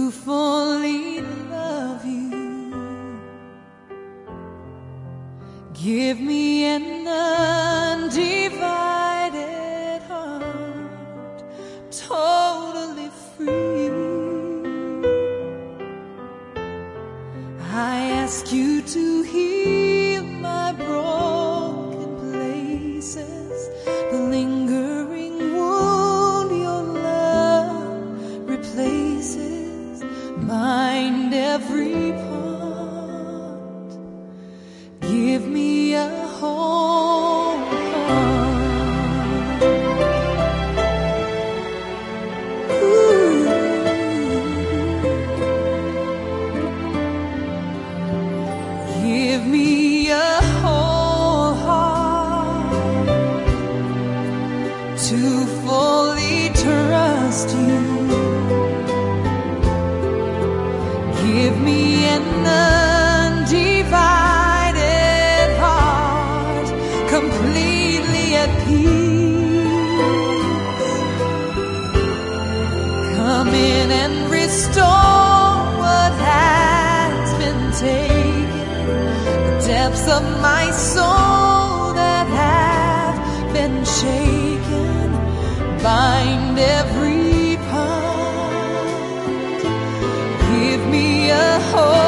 to fully love you. Give me an undivided heart, totally free. I ask you to heal my broken places, the lingering wound your love replaces. Mind every part, give me a whole heart. Ooh. Give me a whole heart to fully trust you. Give me an undivided heart, completely at peace. Come in and restore what has been taken, the depths of my soul that have been shaken. Bind every part, give me a hope.